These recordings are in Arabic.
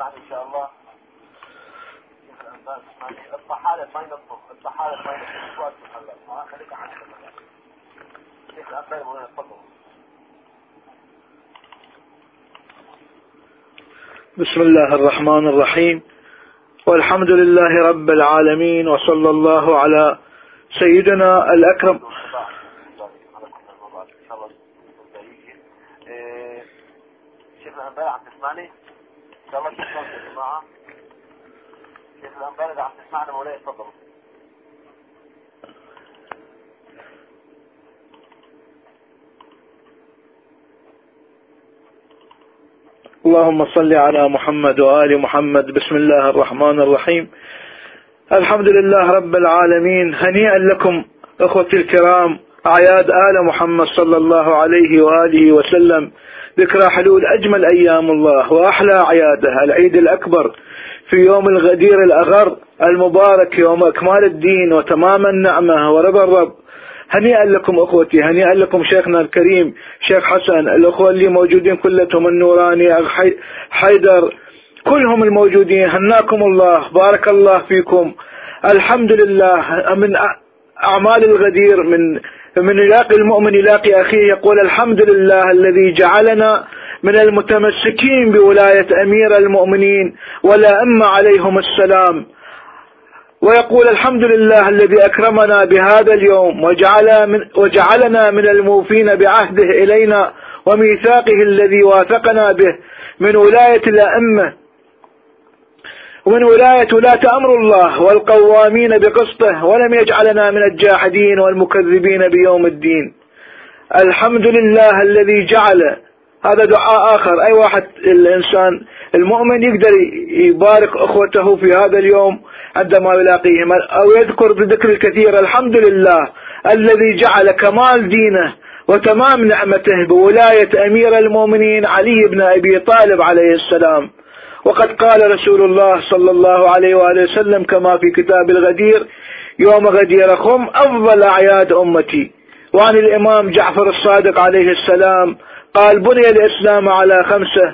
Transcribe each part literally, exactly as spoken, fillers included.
تسمعني إن شاء الله. اطلع حالك ما ينظم، اطلع حالك ما ينظم، سؤال محلل، ما خليك عنك المكان. شيخ الأنبار مولانا تفضل. بسم الله الرحمن الرحيم، والحمد لله رب العالمين، وصلى الله على سيدنا الأكرم. شيخ الأنبار عم تسمعني؟ إن شاء الله تسمعني يا جماعة. شيخ الأنبار إذا عم تسمعنا مولاي تفضل. اللهم صل على محمد وآل محمد. بسم الله الرحمن الرحيم. الحمد لله رب العالمين. هنيئا لكم أخوتي الكرام أعياد آل محمد صلى الله عليه وآله وسلم، ذكرى حلول أجمل أيام الله وأحلى أعياده، العيد الأكبر في يوم الغدير الأغر المبارك، يوم أكمال الدين وتمام النعمة ورضا الرب. هنيئا لكم أخوتي، هنيئا لكم شيخنا الكريم شيخ حسن، الأخوة اللي موجودين كلهم، النوراني، حيدر، كلهم الموجودين، هناكم الله، بارك الله فيكم. الحمد لله. من أعمال الغدير من من يلاقي المؤمن يلاقي أخيه، يقول الحمد لله الذي جعلنا من المتمسكين بولاية أمير المؤمنين ولا أم عليهم السلام، ويقول الحمد لله الذي أكرمنا بهذا اليوم وجعل من وجعلنا من الموفين بعهده إلينا وميثاقه الذي واثقنا به من ولاية الأئمة ومن ولاية ولاة أمر الله والقوامين بقسطه، ولم يجعلنا من الجاحدين والمكذبين بيوم الدين. الحمد لله الذي جعل. هذا دعاء آخر، أي واحد الإنسان المؤمن يقدر يبارك أخوته في هذا اليوم عندما يلاقيهم أو يذكر بذكر الكثير. الحمد لله الذي جعل كمال دينه وتمام نعمته بولاية أمير المؤمنين علي بن أبي طالب عليه السلام. وقد قال رسول الله صلى الله عليه وآله وسلم كما في كتاب الغدير: يوم غديركم أفضل أعياد أمتي. وعن الإمام جعفر الصادق عليه السلام قال: بني الإسلام على خمسة: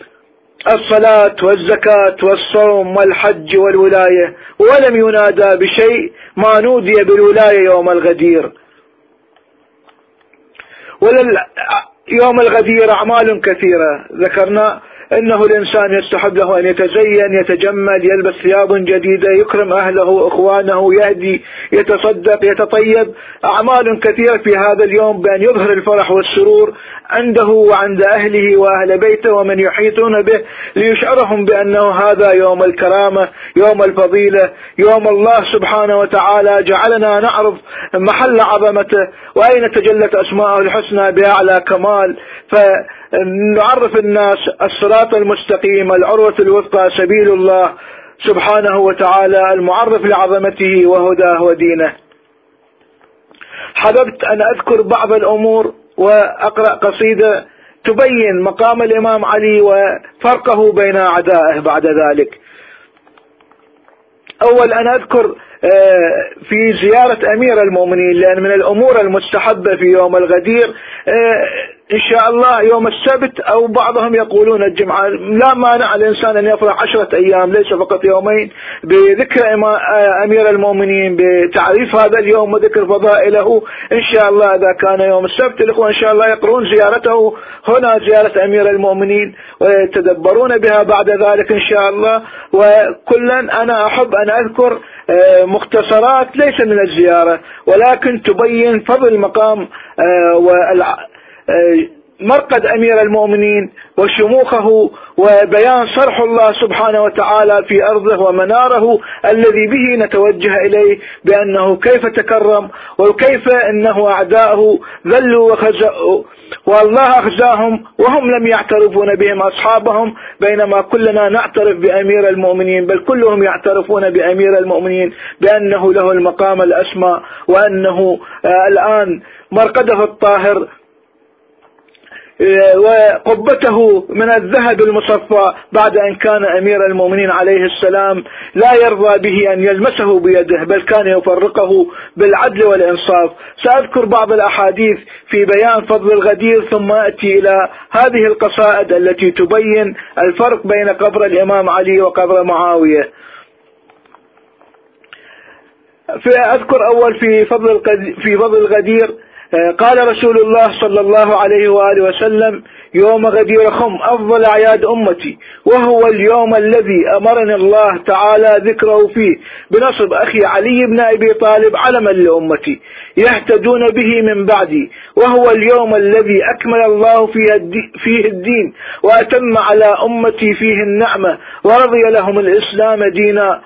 الصلاة والزكاة والصوم والحج والولاية، ولم ينادى بشيء ما نودي بالولاية يوم الغدير. ولل يوم الغدير أعمال كثيرة ذكرنا إنه الإنسان يستحب له أن يتزين، يتجمل، يلبس ثياب جديدة، يكرم أهله إخوانه، يهدي، يتصدق، يتطيب. أعمال كثيرة في هذا اليوم بأن يظهر الفرح والسرور عنده وعند أهله وأهل بيته ومن يحيطون به، ليشعرهم بأنه هذا يوم الكرامة، يوم الفضيلة، يوم الله سبحانه وتعالى جعلنا نعرف محل عظمته وأين تجلت أسماءه الحسنى بأعلى كمال، فنعرف الناس الصراط المستقيم، العروة الوثقى، سبيل الله سبحانه وتعالى المعرف لعظمته وهداه ودينه. حببت أن أذكر بعض الأمور وأقرأ قصيدة تبين مقام الإمام علي وفرقه بين أعدائه بعد ذلك. أول أن أذكر في زيارة أمير المؤمنين، لأن من الأمور المستحبة في يوم الغدير إن شاء الله يوم السبت، أو بعضهم يقولون الجمعة، لا مانع الإنسان أن يفرح عشرة أيام ليس فقط يومين بذكر أمير المؤمنين، بتعريف هذا اليوم وذكر فضائله. إن شاء الله إذا كان يوم السبت الإخوة إن شاء الله يقرون زيارته هنا، زيارة أمير المؤمنين، ويتدبرون بها بعد ذلك إن شاء الله. وكلا أنا أحب أن أذكر مختصرات ليس من الزيارة، ولكن تبين فضل مقام مرقد أمير المؤمنين وشموخه، وبيان صرح الله سبحانه وتعالى في أرضه ومناره الذي به نتوجه إليه، بأنه كيف تكرم وكيف أنه أعداؤه ذلوا وخزأوا والله أخزاهم وهم لم يعترفون بهم أصحابهم، بينما كلنا نعترف بأمير المؤمنين، بل كلهم يعترفون بأمير المؤمنين بأنه له المقام الأسمى، وأنه الآن مرقده الطاهر وقبته من الذهب المصفى بعد أن كان أمير المؤمنين عليه السلام لا يرضى به أن يلمسه بيده، بل كان يفرقه بالعدل والإنصاف. سأذكر بعض الأحاديث في بيان فضل الغدير، ثم أتي إلى هذه القصائد التي تبين الفرق بين قبر الإمام علي وقبر معاوية. فأذكر أول في فضل في فضل الغدير، قال رسول الله صلى الله عليه وآله وسلم: يوم غدير خم أفضل أعياد أمتي، وهو اليوم الذي أمرني الله تعالى ذكره فيه بنصب أخي علي بن أبي طالب علما لأمتي يهتدون به من بعدي، وهو اليوم الذي أكمل الله فيه الدين وأتم على أمتي فيه النعمة ورضي لهم الإسلام دينا.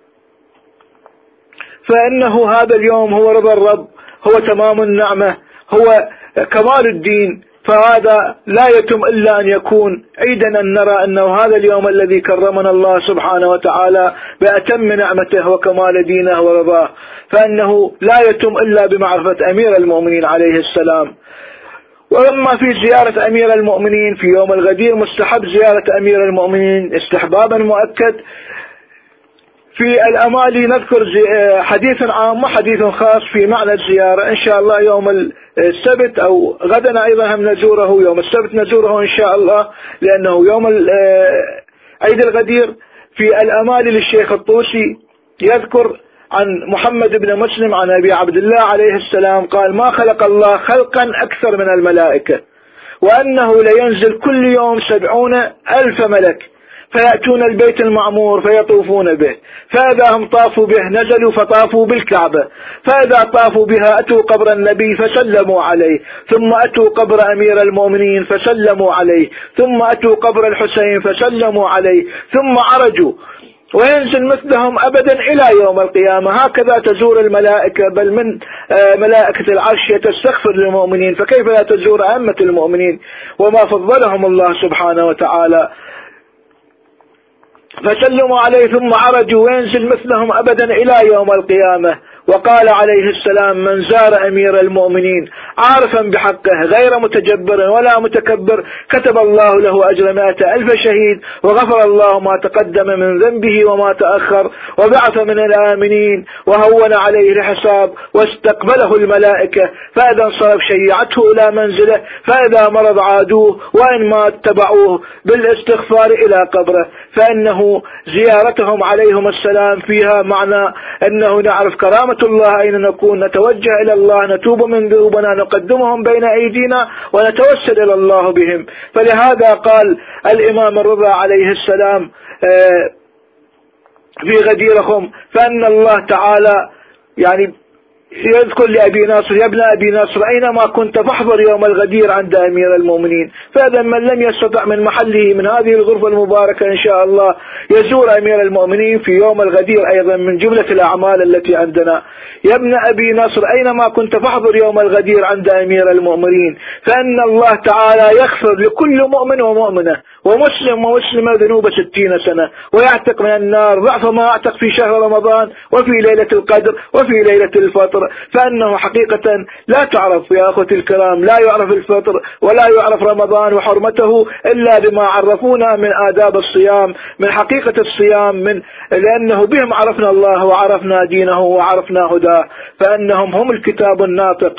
فإنه هذا اليوم هو رضا الرب، هو تمام النعمة، هو كمال الدين، فهذا لا يتم إلا أن يكون عيدا أن نرى أنه هذا اليوم الذي كرمنا الله سبحانه وتعالى بأتم نعمته وكمال دينه ورضاه، فإنه لا يتم إلا بمعرفة أمير المؤمنين عليه السلام. وأما في زيارة أمير المؤمنين في يوم الغدير، مستحب زيارة أمير المؤمنين استحبابا مؤكد. في الأمالي نذكر حديث عام وحديث خاص في معنى الزيارة. إن شاء الله يوم السبت أو غدا أيضا هم نزوره، يوم السبت نزوره إن شاء الله لأنه يوم عيد الغدير. في الأمالي للشيخ الطوسي يذكر عن محمد بن مسلم عن أبي عبد الله عليه السلام قال: ما خلق الله خلقا أكثر من الملائكة، وأنه لينزل كل يوم سبعون ألف ملك فيأتون البيت المعمور فيطوفون به، فإذا هم طافوا به نزلوا فطافوا بالكعبة، فإذا طافوا بها أتوا قبر النبي فسلموا عليه، ثم أتوا قبر أمير المؤمنين فسلموا عليه، ثم أتوا قبر الحسين فسلموا عليه، ثم عرجوا، وينزل مثلهم أبدا إلى يوم القيامة. هكذا تزور الملائكة، بل من ملائكة العرش تستغفر للمؤمنين، فكيف لا تزور أئمة المؤمنين وما فضلهم الله سبحانه وتعالى. فسلموا عليه ثم عرجوا، وينزل مثلهم أبدا إلى يوم القيامة. وقال عليه السلام: من زار أمير المؤمنين عارفا بحقه غير متجبر ولا متكبر كتب الله له أجر مائة ألف شهيد، وغفر الله ما تقدم من ذنبه وما تأخر، وبعث من الآمنين وهون عليه الحساب، واستقبله الملائكة، فإذا انصرف شيعته إلى منزله، فإذا مرض عادوه، وإن مات تبعوه بالاستغفار إلى قبره. فإنه زيارتهم عليهم السلام فيها معنى أنه نعرف كرامة الله، أين نكون نتوجه إلى الله، نتوب من ذنوبنا، نقدمهم بين أيدينا ونتوسل إلى الله بهم. فلهذا قال الإمام الرضا عليه السلام في غديرهم: فأن الله تعالى يعني يذكر لأبي ناصر: يا ابن أبي ناصر أينما كنت فاحضر يوم الغدير عند أمير المؤمنين. فإذا من لم يستطع من محله من هذه الغرفة المباركة إن شاء الله يزور أمير المؤمنين في يوم الغدير أيضا من جملة الأعمال التي عندنا. يا ابن أبي ناصر أينما كنت فاحضر يوم الغدير عند أمير المؤمنين، فإن الله تعالى يغفر لكل مؤمن ومؤمنة ومسلم ومسلمة ذنوب ستين سنة، ويعتق من النار ضعف ما يعتق في شهر رمضان وفي ليلة القدر وفي ليلة الفطر. فأنه حقيقة لا تعرف يا أخوتي الكرام، لا يعرف الفطر ولا يعرف رمضان وحرمته إلا بما عرفونا من آداب الصيام، من حقيقة الصيام، من لأنه بهم عرفنا الله وعرفنا دينه وعرفنا هداه، فأنهم هم الكتاب الناطق.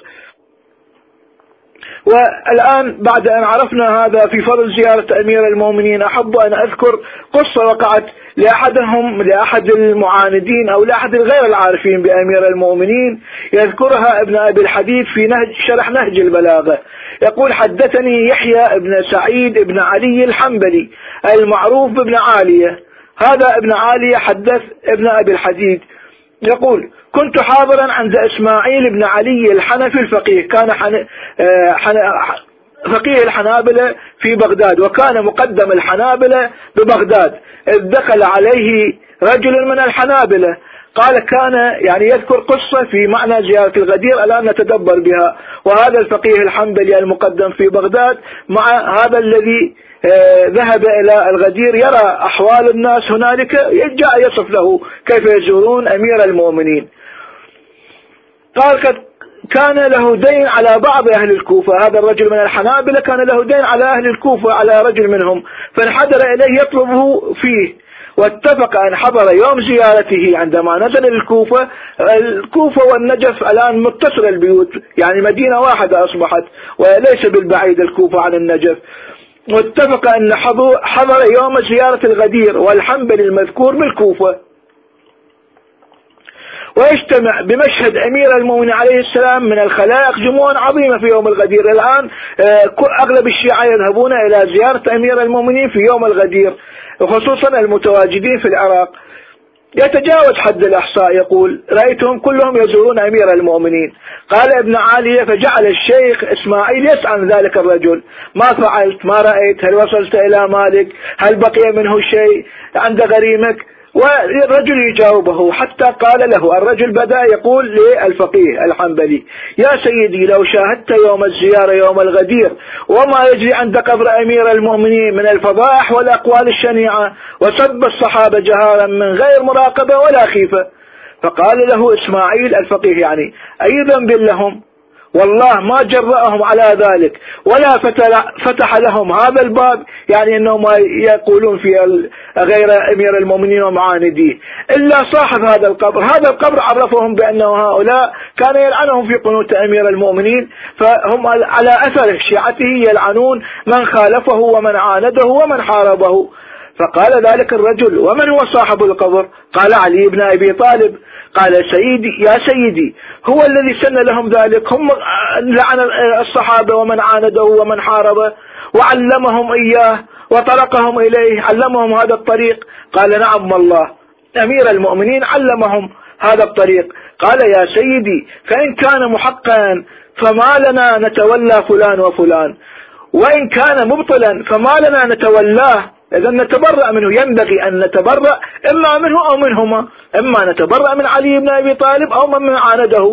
والآن بعد أن عرفنا هذا في فضل زيارة أمير المؤمنين، أحب أن أذكر قصة وقعت لأحدهم لأحد المعاندين أو لأحد غير العارفين بأمير المؤمنين، يذكرها ابن أبي الحديث في نهج شرح نهج البلاغة. يقول: حدثني يحيى ابن سعيد ابن علي الحنبلي المعروف بابن عالية. هذا ابن عالية حدث ابن أبي الحديث يقول: كنت حاضرا عند إسماعيل بن علي الحنفي الفقيه، كان حن... حن... فقيه الحنابلة في بغداد، وكان مقدم الحنابلة ببغداد، إذ دخل عليه رجل من الحنابلة. قال كان يعني يذكر قصة في معنى زيارة الغدير الآن نتدبر بها. وهذا الفقيه الحنبلي المقدم في بغداد مع هذا الذي ذهب إلى الغدير يرى أحوال الناس هنالك، جاء يصف له كيف يزورون أمير المؤمنين. قال: كان له دين على بعض أهل الكوفة. هذا الرجل من الحنابلة كان له دين على أهل الكوفة على رجل منهم، فانحدر إليه يطلبه فيه، واتفق أن حضر يوم زيارته عندما نزل الكوفة. الكوفة والنجف الآن متصل البيوت، يعني مدينة واحدة أصبحت، وليس بالبعيد الكوفة عن النجف. واتفق أن حضر يوم زيارة الغدير والحنبل المذكور بالكوفة، ويجتمع بمشهد أمير المؤمنين عليه السلام من الخلائق جموع عظيمة في يوم الغدير. الآن أغلب الشيعة يذهبون إلى زيارة أمير المؤمنين في يوم الغدير، وخصوصا المتواجدين في العراق، يتجاوز حد الإحصاء. يقول: رأيتهم كلهم يزورون أمير المؤمنين. قال ابن عالية: فجعل الشيخ إسماعيل يسأل ذلك الرجل: ما فعلت؟ ما رأيت؟ هل وصلت إلى مالك؟ هل بقي منه شيء عند غريمك؟ والرجل يجاوبه، حتى قال له الرجل بدأ يقول للفقيه الحنبلي: يا سيدي، لو شاهدت يوم الزيارة يوم الغدير وما يجري عند قبر أمير المؤمنين من الفضائح والأقوال الشنيعة وسب الصحابة جهارا من غير مراقبة ولا خيفة. فقال له إسماعيل الفقيه: يعني أي ذنب لهم؟ والله ما جرأهم على ذلك ولا فتح لهم هذا الباب، يعني أنهم يقولون في غير أمير المؤمنين ومعانديه، إلا صاحب هذا القبر. هذا القبر عرفهم بأنه هؤلاء كان يلعنهم في قنوت أمير المؤمنين، فهم على أثر شيعته يلعنون من خالفه ومن عانده ومن حاربه. فقال ذلك الرجل: ومن هو صاحب القبر؟ قال: علي بن أبي طالب. قال: سيدي يا سيدي، هو الذي سن لهم ذلك، هم لعن الصحابة ومن عانده ومن حاربه وعلمهم إياه وطرقهم إليه، علمهم هذا الطريق. قال: نعم والله، أمير المؤمنين علمهم هذا الطريق. قال: يا سيدي، فإن كان محقا فما لنا نتولى فلان وفلان، وإن كان مبطلا فما لنا نتولاه. إذا نتبرأ منه، ينبغي أن نتبرأ إما منه أو منهما، إما نتبرأ من علي بن أبي طالب أو من عانده.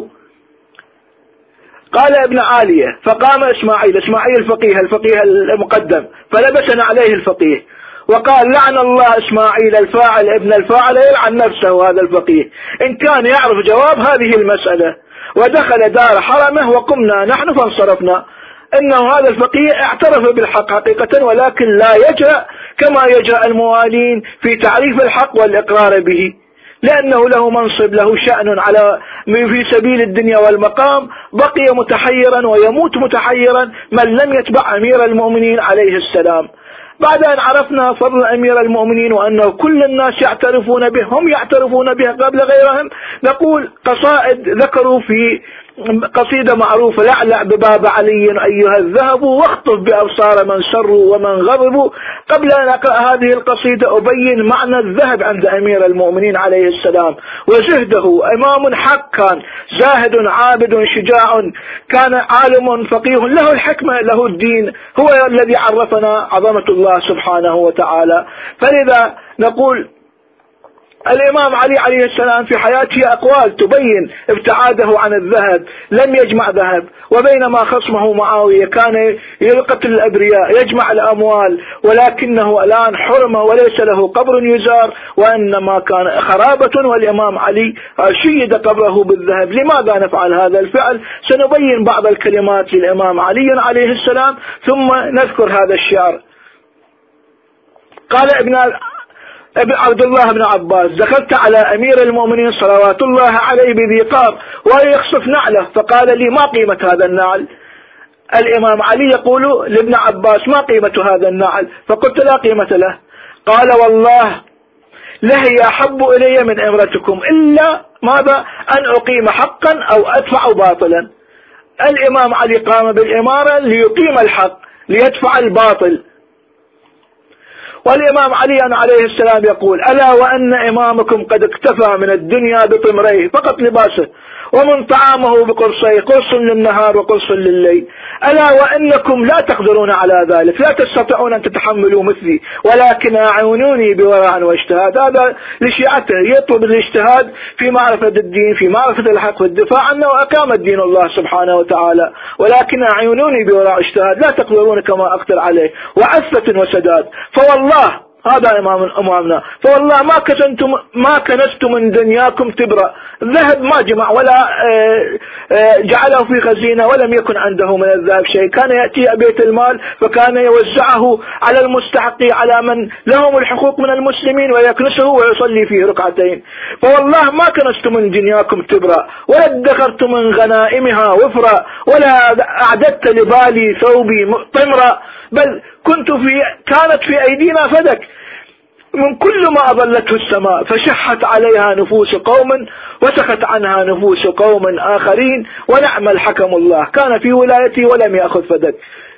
قال ابن عالية: فقام إسماعيل إسماعيل الفقيه الفقيه المقدم فلبسنا عليه الفقيه وقال: لعن الله إسماعيل الفاعل ابن الفاعل يلعن نفسه. هذا الفقيه إن كان يعرف جواب هذه المسألة. ودخل دار حرمه وقمنا نحن فانصرفنا. إنه هذا الفقيه اعترف بالحق حقيقة، ولكن لا يجرأ كما يجرأ الموالين في تعريف الحق والإقرار به، لأنه له منصب، له شأن على في سبيل الدنيا والمقام. بقي متحيرا ويموت متحيرا من لم يتبع أمير المؤمنين عليه السلام. بعد أن عرفنا فضل أمير المؤمنين وأنه كل الناس يعترفون به، هم يعترفون به قبل غيرهم، نقول قصائد ذكروا في قصيدة معروفة: لعلع بباب علي أيها الذهب واخطف بأبصار من سروا ومن غضبوا. قبل أن أقرأ هذه القصيدة أبين معنى الذهب عند أمير المؤمنين عليه السلام وزهده. إمام حق، كان زاهد عابد شجاع، كان عالم فقيه، له الحكمة له الدين، هو الذي عرفنا عظمة الله سبحانه وتعالى. فلذا نقول الإمام علي عليه السلام في حياته أقوال تبين ابتعاده عن الذهب، لم يجمع ذهب، وبينما خصمه معاوية كان يقتل الأبرياء يجمع الأموال، ولكنه الآن حرمة وليس له قبر يزار، وإنما كان خرابة، والإمام علي شيد قبره بالذهب. لماذا نفعل هذا الفعل؟ سنبين بعض الكلمات للإمام علي عليه السلام ثم نذكر هذا الشعر. قال ابن ابن عبد الله بن عباس: دخلت على أمير المؤمنين صلوات الله عليه بذي قار وهو يخصف نعله، فقال لي: ما قيمة هذا النعل؟ الإمام علي يقول لابن عباس: ما قيمة هذا النعل؟ فقلت: لا قيمة له. قال: والله لهي أحب إلي من إمرتكم، إلا ماذا؟ أن أقيم حقا أو أدفع باطلا. الإمام علي قام بالإمارة ليقيم الحق ليدفع الباطل. والإمام علي عليه السلام يقول: ألا وأن إمامكم قد اكتفى من الدنيا بطمريه فقط لباسه، ومن طعامه بقرصيه، قرص للنهار وقرص لليل. ألا وأنكم لا تقدرون على ذلك، لا تستطيعون أن تتحملوا مثلي، ولكن أعونوني بورع واجتهاد. هذا لشيعته، يطلب الاجتهاد في معرفة الدين، في معرفة الحق والدفاع عنه، وأقام الدين الله سبحانه وتعالى، ولكن أعونوني بورع واجتهاد، لا تقدرون كما أقدر عليه، وعفة وسداد. فوالله هذا إمام أمامنا. فوالله ما كنتم ما كنستم من دنياكم تبرأ. الذهب ما جمع ولا جعله في خزينة، ولم يكن عنده من الذهب شيء. كان يأتي بيت المال فكان يوزعه على المستحقين، على من لهم الحقوق من المسلمين، ويكنسه ويصلي فيه ركعتين. فوالله ما كنستم من دنياكم تبرأ، ولا ادخرتم من غنائمها وفرا، ولا أعددت لبالي ثوبي طمرا، بل كنت في كانت في أيدينا فدك من كل ما أضلته السماء، فشحت عليها نفوس قوم وسخت عنها نفوس قوم آخرين، ونعم الحكم الله كان في ولايته ولم يأخذ فدك،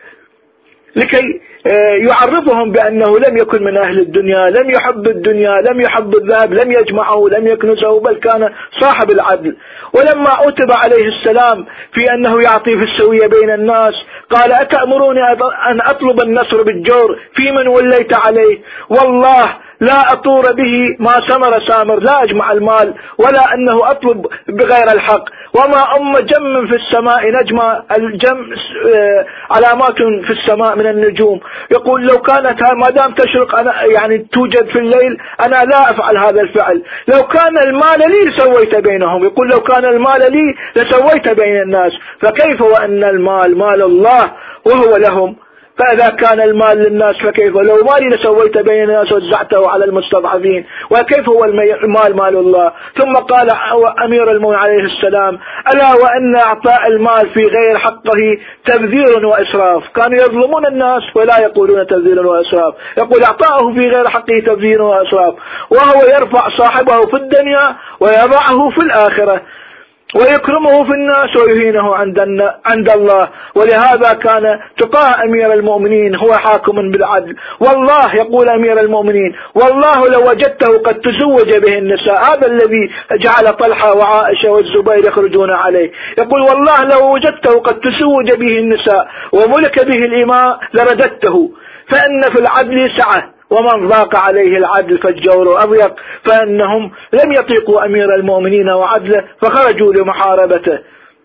لكي يعرفهم بأنه لم يكن من أهل الدنيا، لم يحب الدنيا، لم يحب الذهب، لم يجمعه، لم يكنسه، بل كان صاحب العدل. ولما أوتب عليه السلام في أنه يعطي في السوية بين الناس، قال أتأمروني أن أطلب النصر بالجور في من وليت عليه؟ والله لا أطور به ما سمر سامر، لا أجمع المال ولا أنه أطلب بغير الحق. وما أم جم في السماء نجمة، الجم علامات في السماء من النجوم. يقول لو كانت ما دام تشرق أنا يعني توجد في الليل أنا لا أفعل هذا الفعل. لو كان المال لي لسويت بينهم، يقول لو كان المال لي لسويت بين الناس. فكيف وأن المال مال الله وهو لهم؟ فإذا كان المال للناس فكيف لو مالي لسويت بين الناس وزعته على المستضعفين؟ وكيف هو المال مال الله؟ ثم قال أمير المؤمنين عليه السلام ألا وأن أعطاء المال في غير حقه تبذير وإسراف. كانوا يظلمون الناس ولا يقولون تبذير وإسراف، يقول أعطاءه في غير حقه تبذير وإسراف، وهو يرفع صاحبه في الدنيا ويضعه في الآخرة، ويكرمه في الناس ويهينه عند عند الله. ولهذا كان تقى أمير المؤمنين هو حاكم بالعدل. والله يقول أمير المؤمنين والله لو وجدته قد تزوج به النساء، هذا الذي جعل طلحة وعائشة والزبير يخرجون عليه، يقول والله لو وجدته قد تزوج به النساء وملك به الإماء لرددته، فإن في العدل سعة، ومن ضاق عليه العدل فالجور أضيق. فإنهم لم يطيقوا أمير المؤمنين وعدله فخرجوا لمحاربته،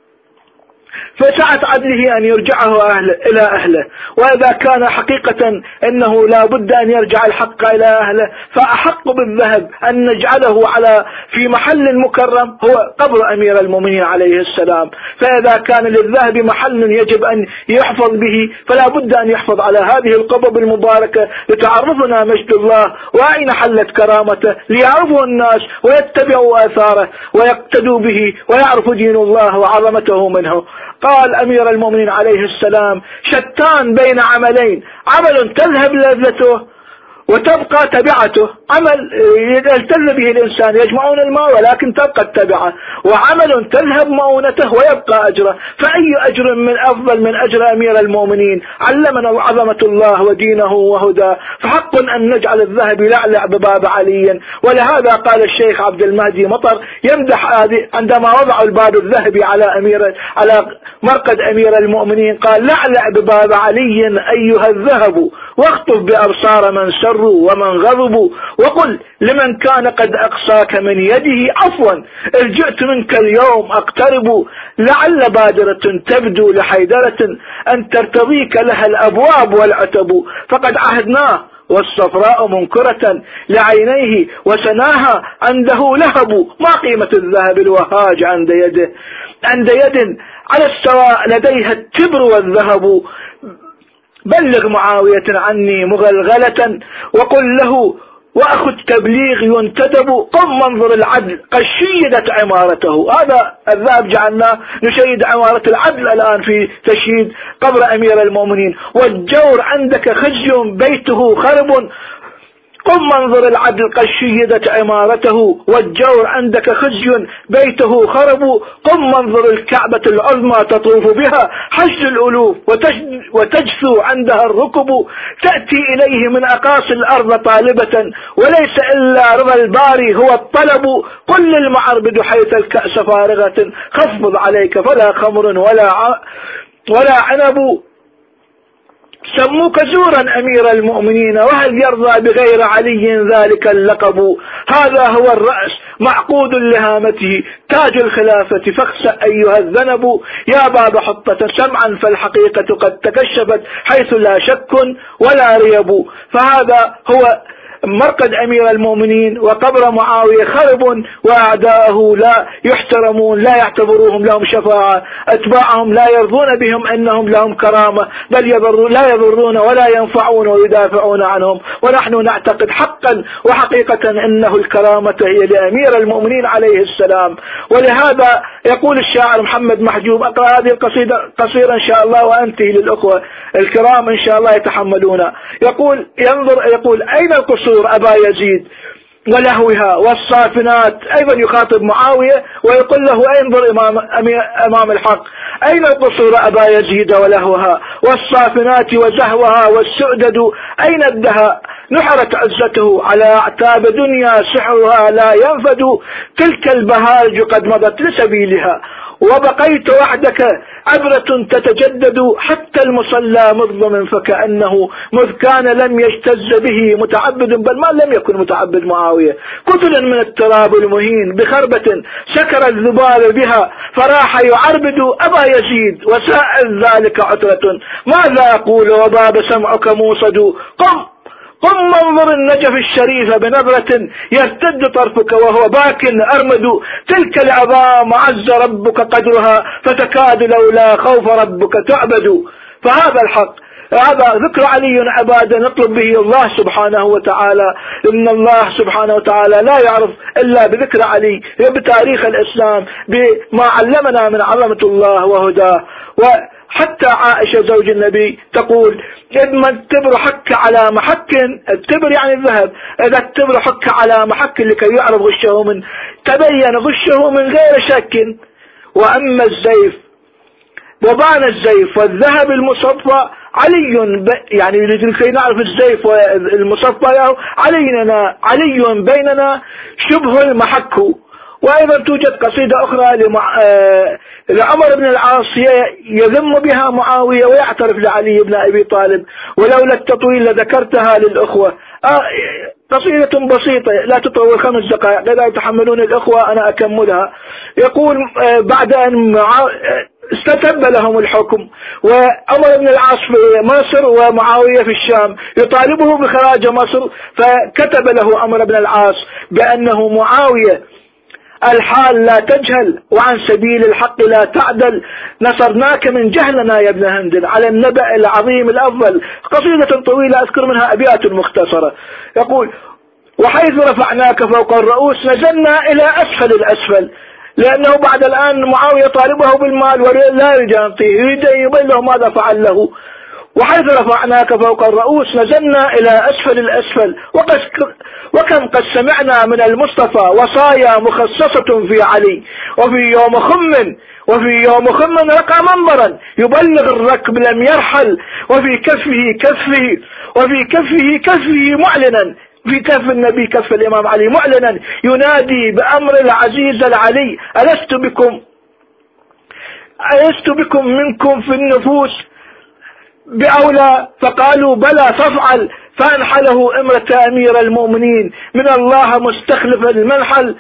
فسعة عدله أن يرجعه أهل إلى أهله. وإذا كان حقيقة أنه لا بد أن يرجع الحق إلى أهله، فأحق بالذهب أن نجعله على في محل مكرم هو قبر أمير المؤمنين عليه السلام. فإذا كان للذهب محل يجب أن يحفظ به، فلا بد أن يحفظ على هذه القبب المباركة لتعرفنا مجد الله وأين حلت كرامته، ليعرفوا الناس ويتبعوا آثاره ويقتدوا به ويعرفوا دين الله وعظمته منه. قال أمير المؤمنين عليه السلام شتان بين عملين، عمل تذهب لذته وتبقى تبعته، عمل يلتذ به الإنسان يجمعون الماء ولكن تبقى التبعة، وعمل تذهب مؤونته ويبقى أجره. فأي أجر من أفضل من أجر أمير المؤمنين؟ علمنا عظمة الله ودينه وهداه، فحق أن نجعل الذهب يلعلع بباب علي. ولهذا قال الشيخ عبد المهدي مطر يمدح عندما وضعوا الباب الذهبي على أمير على مرقد أمير المؤمنين، قال لعلع بباب علي أيها الذهب، واخطف بأبصار من سروا ومن غضبوا، وقل لمن كان قد أقصاك من يده عفوا، الجئت منك اليوم أقترب، لعل بادرة تبدو لحيدرة أن ترتضيك لها الأبواب والعتب، فقد عهدناه والصفراء منكرة لعينيه وسناها عنده لهب، ما قيمة الذهب الوهاج عند يده عند يد على السواء لديها التبر والذهب. بلغ معاوية عني مغلغلة وقل له وأخذ تبليغ ينتدب، قم منظر العدل قد شيدت عمارته. هذا الذهب جعلنا نشيد عمارة العدل الآن في تشييد قبر أمير المؤمنين. والجور عندك خزي بيته خرب، قم منظر العدل قد شيدت عمارته، والجور عندك خزي بيته خرب، قم منظر الكعبة العظمى تطوف بها حج الألوف وتجثو عندها الركب، تأتي إليه من أقاصي الأرض طالبة وليس إلا رضا الباري هو الطلب، قل للمعربد حيث الكأس فارغة خفض عليك فلا خمر ولا ع... ولا عنب، سموك زورا أمير المؤمنين وهل يرضى بغير علي ذلك اللقب، هذا هو الرأس معقود لهامته تاج الخلافة فاخسأ أيها الذنب، يا باب حطة سمعا فالحقيقة قد تكشفت حيث لا شك ولا ريب. فهذا هو مرقد أمير المؤمنين وقبر معاوية خرب وأعداءه لا يحترمون، لا يعتبروهم لهم شفاعة، أتباعهم لا يرضون بهم أنهم لهم كرامة، بل يضرون لا يضرون ولا ينفعون ويدافعون عنهم. ونحن نعتقد حقا وحقيقة أنه الكرامة هي لأمير المؤمنين عليه السلام. ولهذا يقول الشاعر محمد محجوب، أقرأ هذه القصيدة قصيرة إن شاء الله وأنتهي للأخوة الكرام إن شاء الله يتحملون. يقول ينظر يقول أين القصور أبا يزيد ولهوها والصافنات، أيضا يخاطب معاوية ويقول له انظر إمام, أمام الحق، أين القصور أبا يزيد ولهوها والصافنات وزهوها والسؤدد، أين الدهاء نحرت عزته على أعتاب دنيا سحرها لا ينفد، تلك البهارج قد مضت لسبيلها وبقيت وحدك عبرة تتجدد، حتى المصلى مظلم فكأنه مذ كان لم يجتز به متعبد، بل ما لم يكن متعبد معاوية، قتلا من التراب المهين بخربة سكر الذبال بها فراح يعربد أبا يزيد وسائل ذلك عترة، ماذا أقول وباب سمعك موصد، قم قم انظر النجف الشريف بنظرة يرتد طرفك وهو باك أرمد، تلك العظام عز ربك قدرها فتكاد لولا خوف ربك تعبد. فهذا الحق، هذا ذكر علي عبادة نطلب به الله سبحانه وتعالى، إن الله سبحانه وتعالى لا يعرف إلا بذكر علي بتاريخ الإسلام بما علمنا من عظمة الله وهداه. وحتى عائشة زوج النبي تقول إذا التبر حك على محك، التبر يعني الذهب، إذا التبر حك على محك لكي يعرف غشه من تبين غشه من غير شك، وأما الزيف وبان الزيف والذهب المصفى علي يعني لكي نعرف الزيف والمصفى علينا علي بيننا شبه المحك. وأيضا توجد قصيدة أخرى لمع... لعمر بن العاص يذم بها معاوية ويعترف لعلي بن أبي طالب، ولولا التطويل لذكرتها للأخوة. قصيدة بسيطة لا تطول خمس دقائق لا يتحملون الأخوة أنا أكملها. يقول بعد أن مع... استتب لهم الحكم وعمر بن العاص في مصر ومعاوية في الشام يطالبه بخراج مصر، فكتب له عمر بن العاص بأنه معاوية الحال لا تجهل وعن سبيل الحق لا تعدل، نصرناك من جهلنا يا ابن هندل على النبأ العظيم الأفضل. قصيدة طويلة أذكر منها أبيات مختصرة. يقول وحيث رفعناك فوق الرؤوس نزلنا إلى أسفل الأسفل، لأنه بعد الآن معاوية طالبه بالمال ولا يريد أن يعطيه، يريد أن يبين له ماذا فعل له. وحيث رفعناك فوق الرؤوس نزلنا إلى أسفل الأسفل، وكم قد سمعنا من المصطفى وصايا مخصصة في علي، وفي يوم خم وفي يوم خم رقى منبرا يبلغ الركب لم يرحل، وفي كفه كفه وفي كفه كفه معلنا في كف النبي كف الإمام علي معلنا ينادي بأمر العزيز العلي ألست بكم ألست بكم منكم في النفوس بأولى، فقالوا بلى فافعل، فانحله امرة أمير المؤمنين من الله مستخلف المنحل،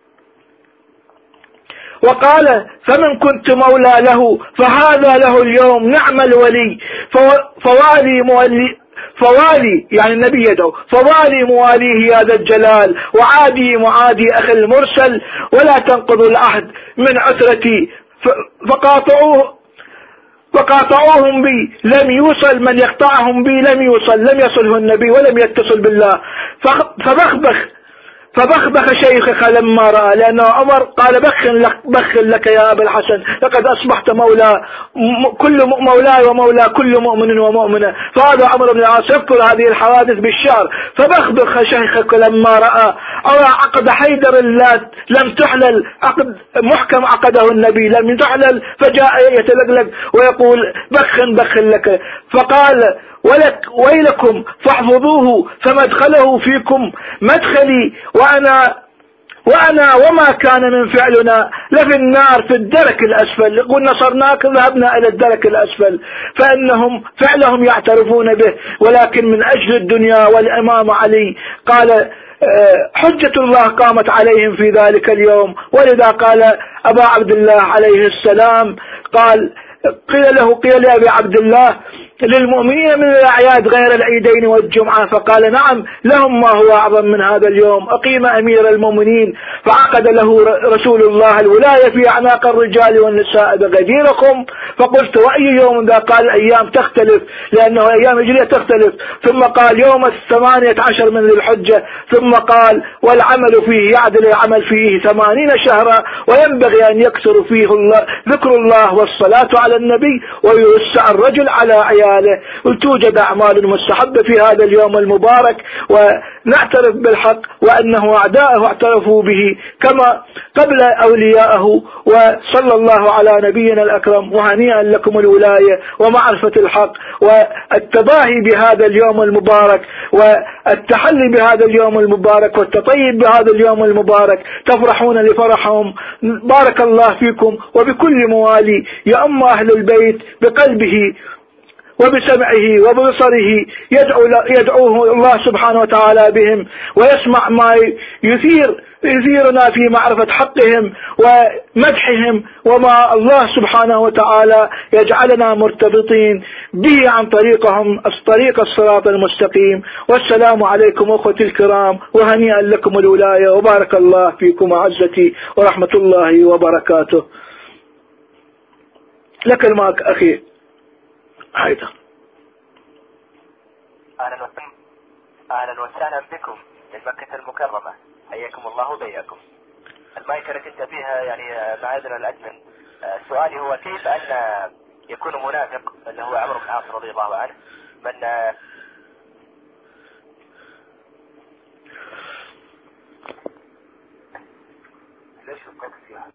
وقال فمن كنت مولى له فهذا له اليوم نعم الولي، فوالي مولي فوالي يعني النبي يدعو فوالي مواليه هذا الجلال، وعادي معادي أخي المرسل، ولا تنقضوا العهد من عثرتي فقاطعوه وقاطعوهم بي لم يوصل، من يقطعهم بي لم يوصل، لم يصله النبي ولم يتصل بالله. فبخبخ فبخبخ شيخك لما رأى، لأنه عمر قال بخ لك, بخ لك يا أبا الحسن لقد أصبحت مولى كل مولاي ومولى كل مؤمن ومؤمنة. فهذا عمر بن العاص يذكر هذه الحوادث بالشعر. فبخبخ شيخك لما رأى أرى عقد حيدر اللات لم تحلل، عقد محكم عقده النبي لم تحلل، فجاء يتلقلق ويقول بخ بخ لك، فقال ولك ويلكم فاحفظوه فمدخله فيكم مدخلي، وأنا وأنا وما كان من فعلنا لفي النار في الدرك الأسفل. يقول نصرناك ذهبنا إلى الدرك الأسفل، فإنهم فعلهم يعترفون به، ولكن من أجل الدنيا والإمام علي قال حجة الله قامت عليهم في ذلك اليوم. ولذا قال أبا عبد الله عليه السلام قال قيل له قيل لأبي عبد الله للمؤمنين من الأعياد غير العيدين والجمعة؟ فقال نعم لهم ما هو أعظم من هذا اليوم. أقيم أمير المؤمنين فعقد له رسول الله الولاية في أعناق الرجال والنساء بغديركم. فقلت وأي يوم ذا؟ قال الأيام تختلف لأنه أيام هجرية تختلف. ثم قال يوم الثمانية عشر من ذي الحجة. ثم قال والعمل فيه يعدل العمل فيه ثمانين شهرا وينبغي أن يكثر فيه الله ذكر الله والصلاة على النبي ويوسع الرجل على عياله. وتوجد أعمال مستحبة في هذا اليوم المبارك ونعترف بالحق وأنه أعداءه اعترفوا به كما قبل أولياءه. وصلى الله على نبينا الأكرم. وهنيئا لكم الولاية ومعرفة الحق والتباهي بهذا اليوم المبارك والتحلي بهذا اليوم المبارك والتطيب بهذا اليوم المبارك. تفرحون لفرحهم. بارك الله فيكم وبكل موالي يأم أهل البيت بقلبه وبسمعه وببصره يدعو يدعوه الله سبحانه وتعالى بهم ويسمع ما يثير يثيرنا في معرفة حقهم ومدحهم وما الله سبحانه وتعالى يجعلنا مرتبطين به عن طريقهم طريق الصراط المستقيم. والسلام عليكم أخوتي الكرام وهنيئا لكم الولاية وبارك الله فيكم أعزتي ورحمة الله وبركاته. لك الماك أخي حيدر. أهلا وسهلا أهلا وسهلا بكم من مكة المكرمة. حياكم الله وبياكم. المايك اللي كنت فيها يعني معاذنا الأدمن. سؤالي هو كيف أن يكون منافق اللي هو عمرو بن العاص رضي الله عنه من ليش القدس يعني